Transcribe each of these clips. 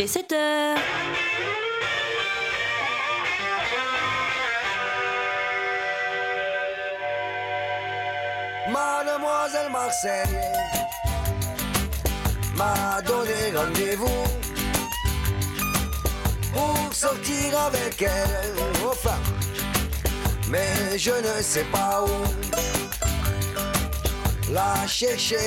est 7h. Mademoiselle Marseille m'a donné rendez-vous pour sortir avec elle, enfin, mais je ne sais pas où. La chercher,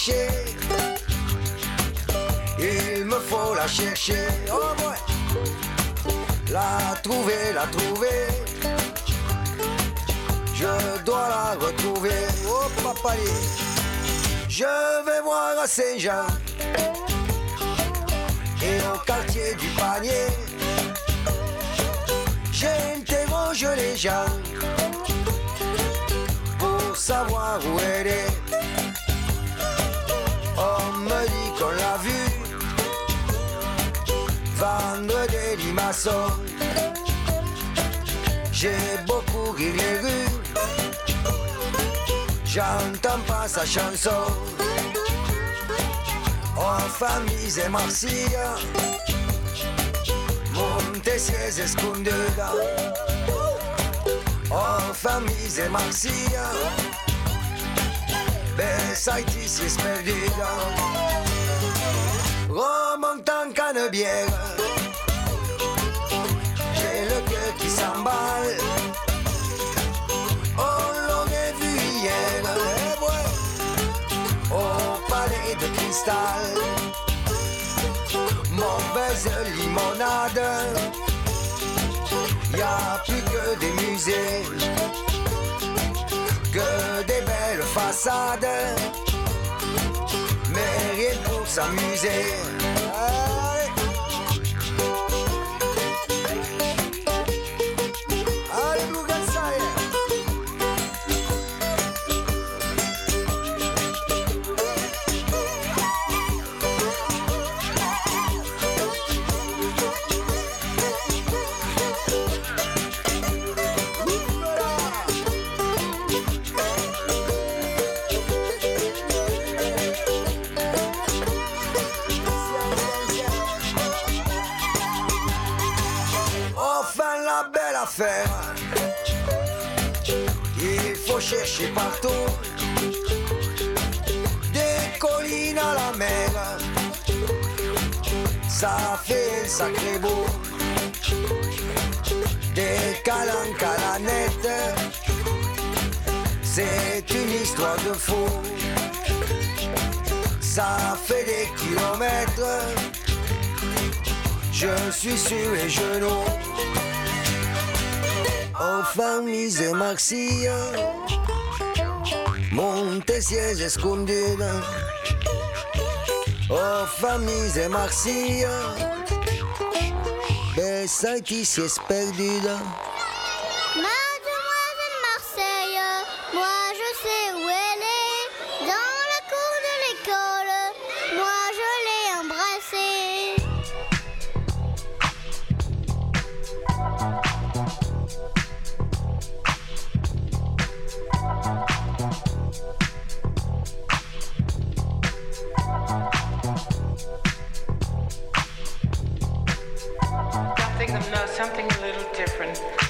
il me faut la chercher, oh ouais. La trouver, je dois la retrouver, oh papa. Je vais voir à Saint-Jean et au quartier du Panier. J'interroge les gens pour savoir où elle est. On me dit qu'on l'a vue vendre des limaçons. J'ai beaucoup ri les rues, j'entends pas sa chanson. En famille et Marcia, Montesies escondida. En famille et Marcia, Bessaitis es perdida. Remonte en Canebière, j'ai le cœur qui s'emballe. On l'aurait vu hier, eh ouais, au palais de cristal. Mauvaise limonade, y'a plus que des musées, que des belles façades, mais rien pour s'amuser. Allez. Allez, Bougansaya. Affaire. Il faut chercher partout, des collines à la mer, ça fait un sacré beau, des calanques à la nette, c'est une histoire de fou, ça fait des kilomètres, je suis sur les genoux. En famille et Marcia, Montesies escondida. En famille et Marcia, Bessaitis es perdida. Mademoiselle Marseille, moi je sais où elle est. Dans la cour de l'école, moi je l'ai embrassée. Something a little different.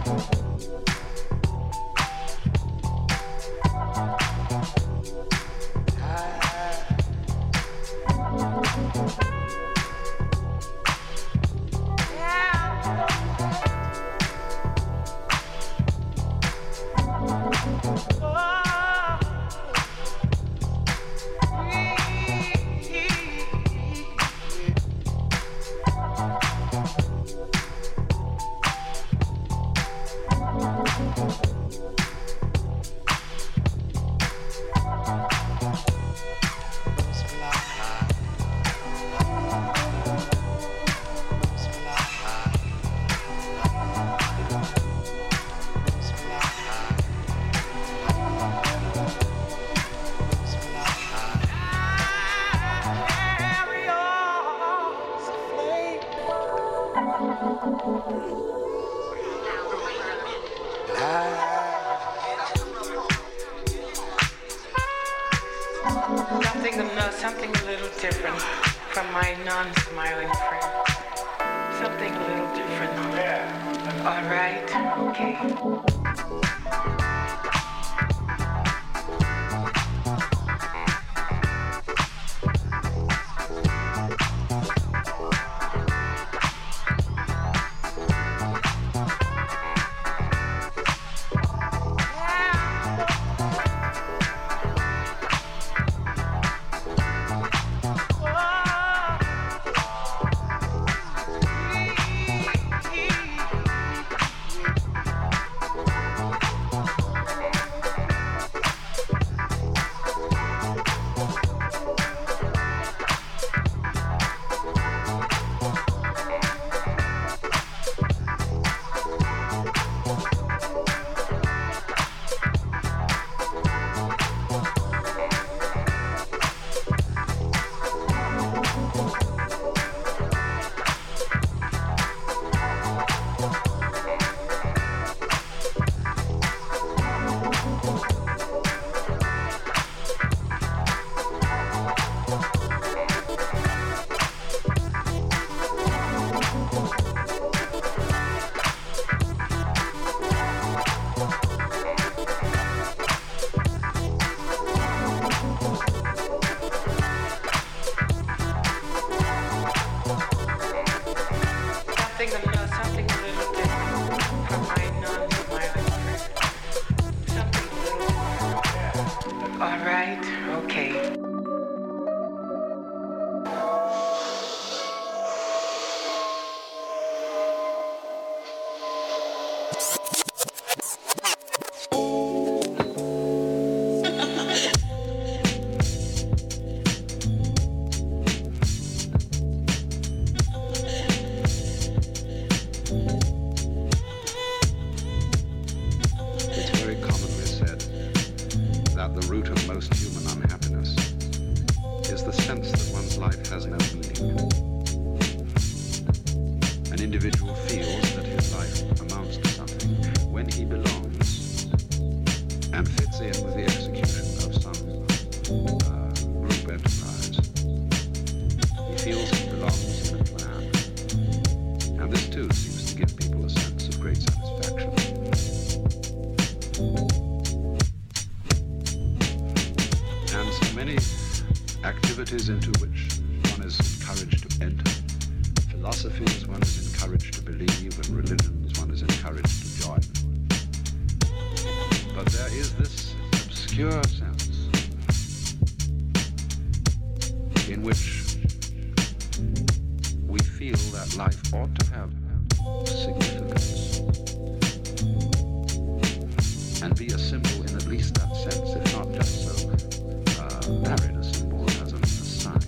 Something a little different from my non-smiling friend. Something a little different. All right, okay. Into which one is encouraged to enter. Philosophies one is encouraged to believe, and religions one is encouraged to join. But there is this obscure sense in which we feel that life ought to have significance and be a symbol in at least that sense, if not just so married a symbol as a sign.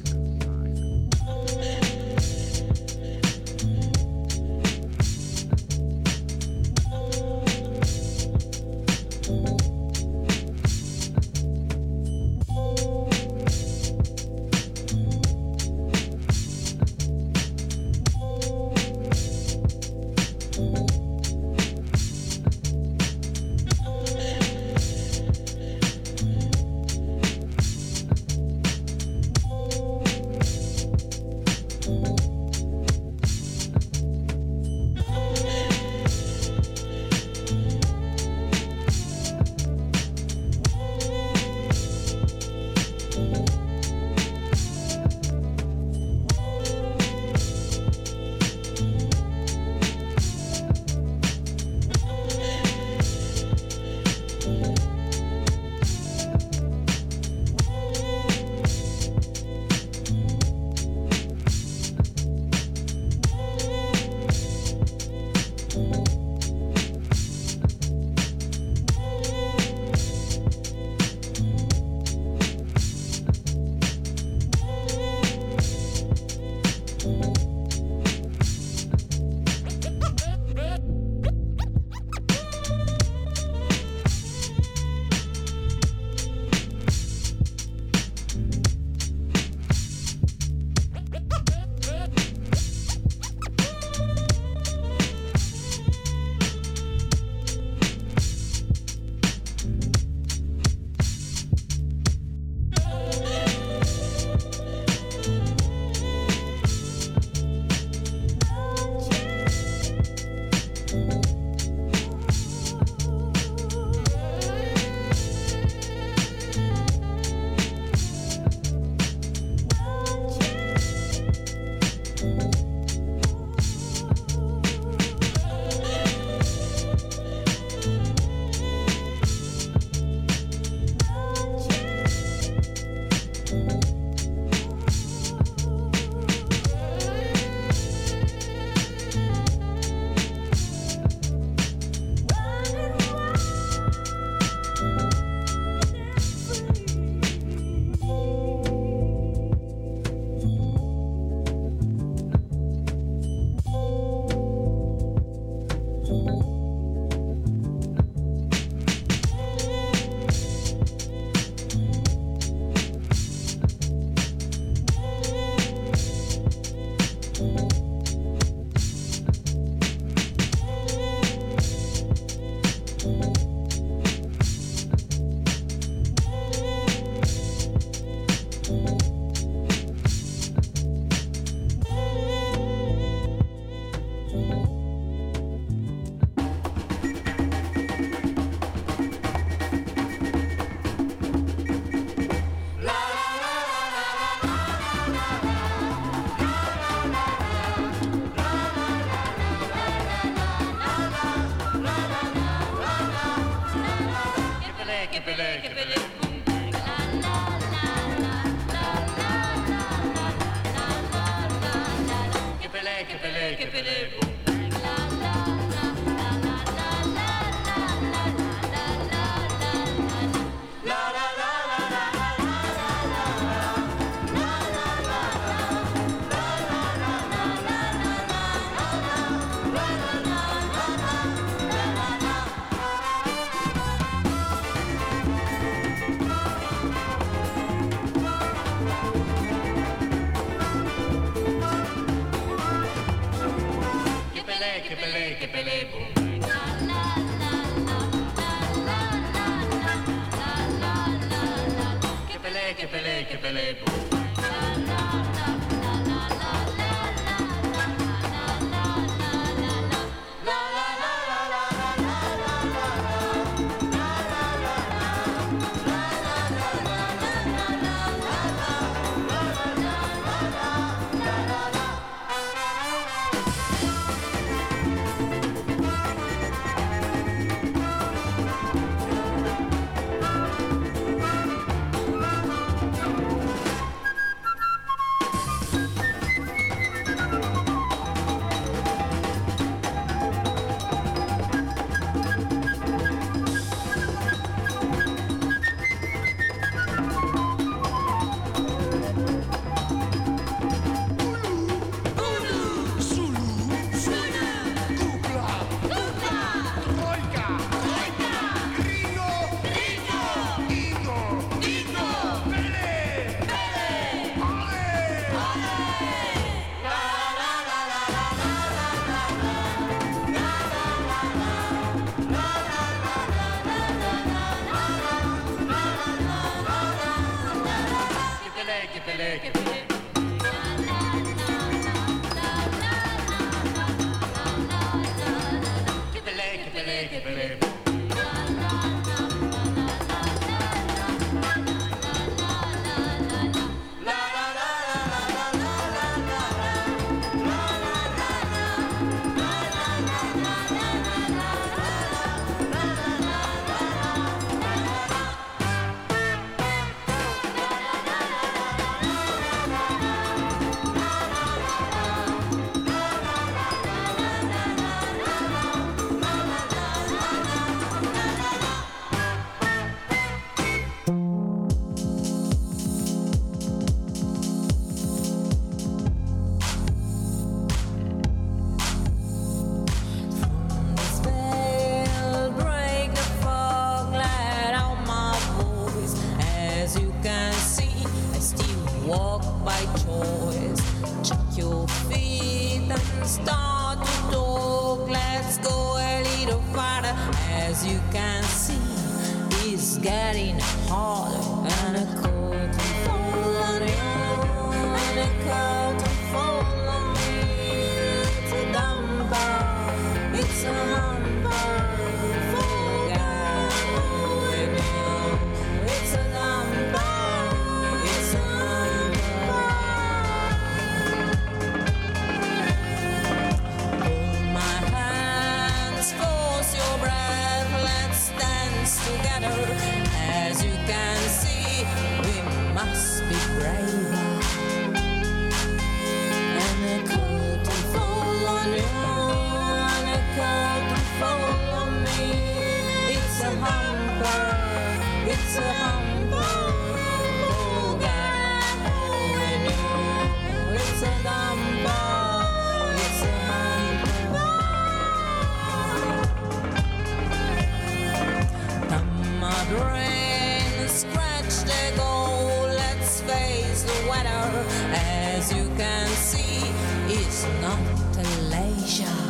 as you can see, it's not a leisure.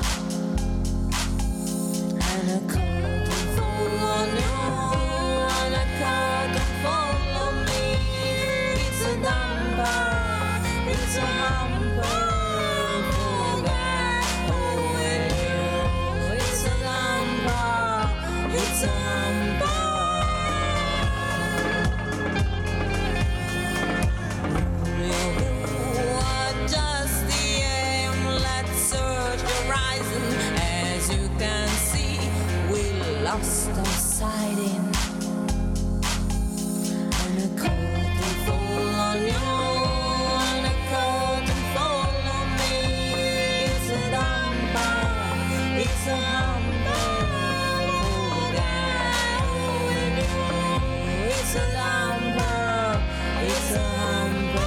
And a curtain fall on you, and a curtain fall on me. It's a number, it's a hamper. Forget who and you. It's a number, it's a hamper. As you can see, we lost our sighting. And a curtain fall on you, and a curtain fall on me. It's a number, it's a number. Forget who and you. It's a number, it's a number.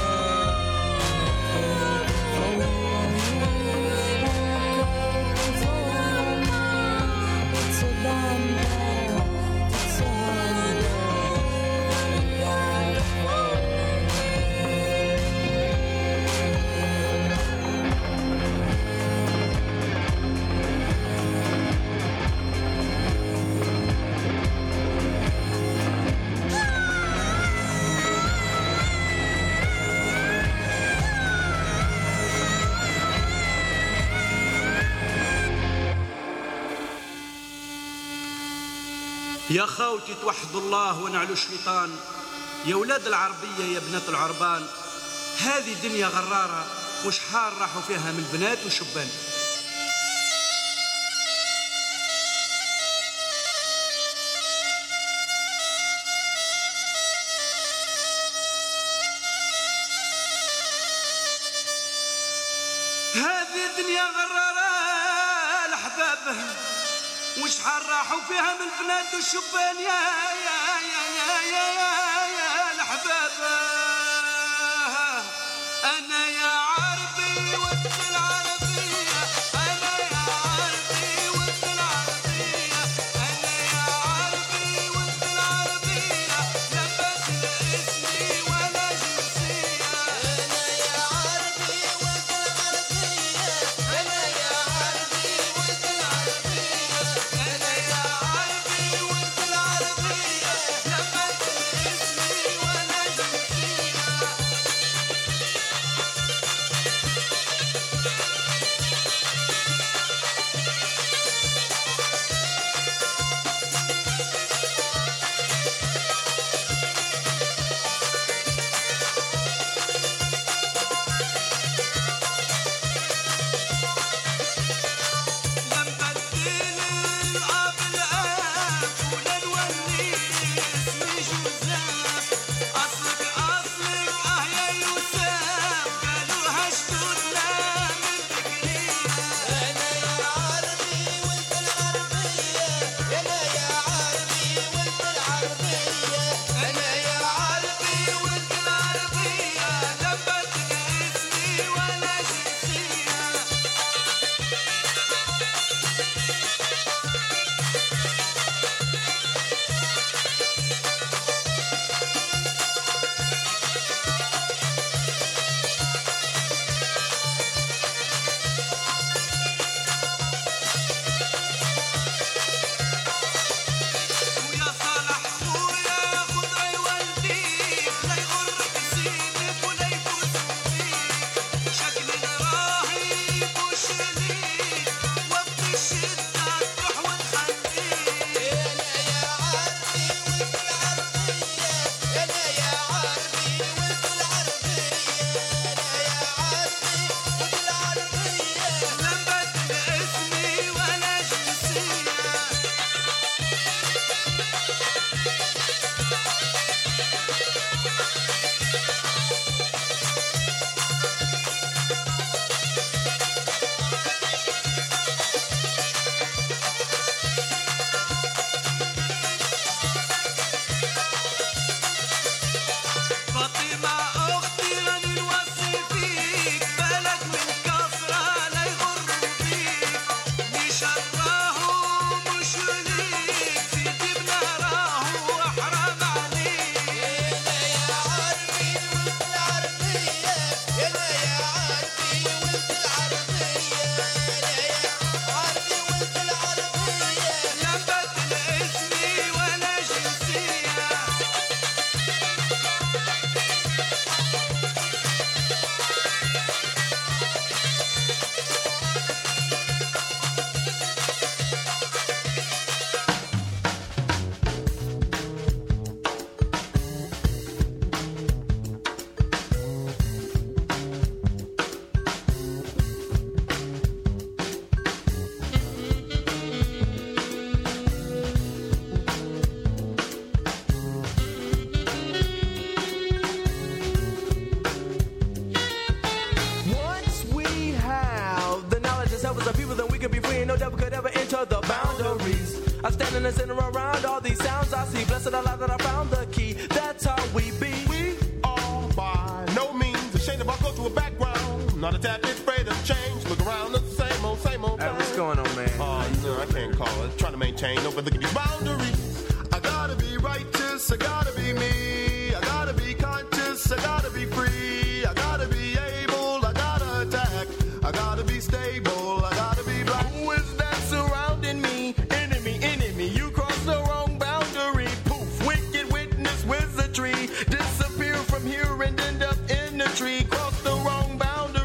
يا خاوتي توحدوا الله ونعلوا الشيطان، يا ولاد العربية يا بنات العربان، هذه دنيا غرارة وشحال راحوا فيها من بنات وشبان. هذه دنيا غرارة الأحباب وشحال راحوا فيها من البنات والشبان. يا يا يا يا يا يا, يا الأحباب. أنا يا عربي ود العربية، أنا يا عربي ود العربية، أنا يا عربي ود العربية، لبس اسمي ولا جنسية. أنا يا عربي ود العربية، أنا يا عربي ود العربية، أنا يا عربي ود العربية، لبس اسمي ولا جنسية. I'm standing and sitting around all these sounds I see. Blessed Allah that I found the key. That's how we be. We are by no means ashamed of our cultural background. Not a tad bit afraid of change. Look around, it's the same old thing. Hey, what's going on, man? I can't call it. Trying to maintain, no, but look at these boundaries. I gotta be righteous, I gotta be me. I gotta be conscious, I gotta be free. I gotta be able, I gotta attack. I gotta be stable, I gotta be black. Who is that surrounding me? Enemy, you crossed the wrong boundary. Poof, wicked witness, wizardry. Disappear from here and end up in the tree. Cross the wrong boundary.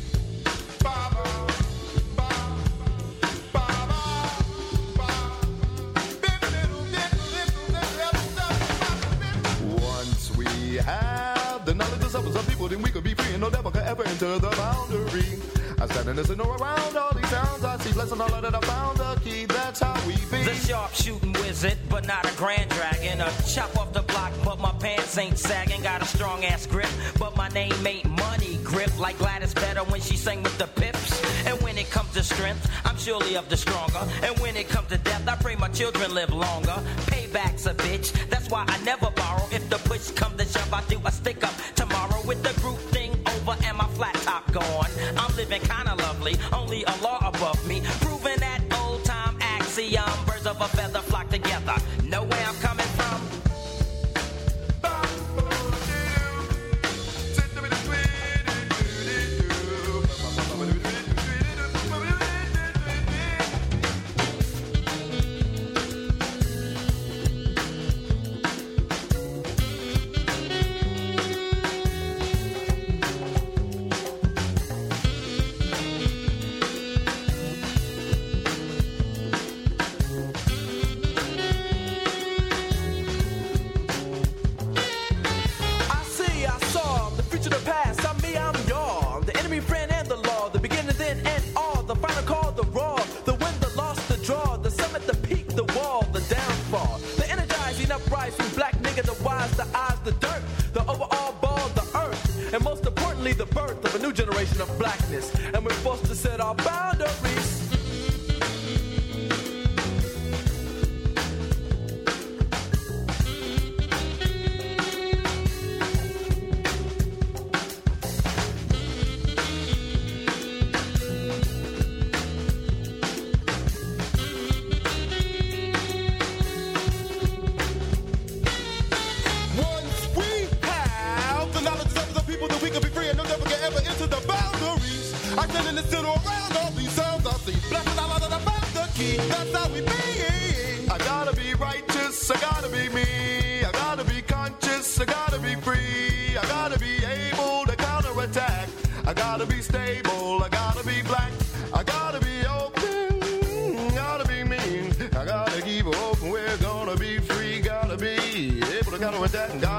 Once we have the knowledge of some people, then we could be free and no devil could ever enter the boundary. I stand and listen around all these sounds I see. Blessing all that I found the key. That's how we be. The sharpshooting wizard, but not a grand dragon. A chop off the block, but my pants ain't sagging. Got a strong ass grip, but my name ain't money grip. Like Gladys better when she sang with the pips. And when it comes to strength, I'm surely of the stronger. And when it comes to death, I pray my children live longer. Payback's a bitch, that's why I never borrow. If the push comes to shove, I do a stick up tomorrow with the group thing over and my flat top gone. I'm living kinda lovely, only a law above me, proving that old time axiom. Birds of a feather flock together. Know where I'm coming from? The birth of a new generation of blackness, and we're forced to set our boundaries. That's how we be. I gotta be righteous, I gotta be me. I gotta be conscious, I gotta be free. I gotta be able to counterattack. I gotta be stable, I gotta be black. I gotta be open, gotta be mean. I gotta keep open, we're gonna be free. Gotta be able to counterattack.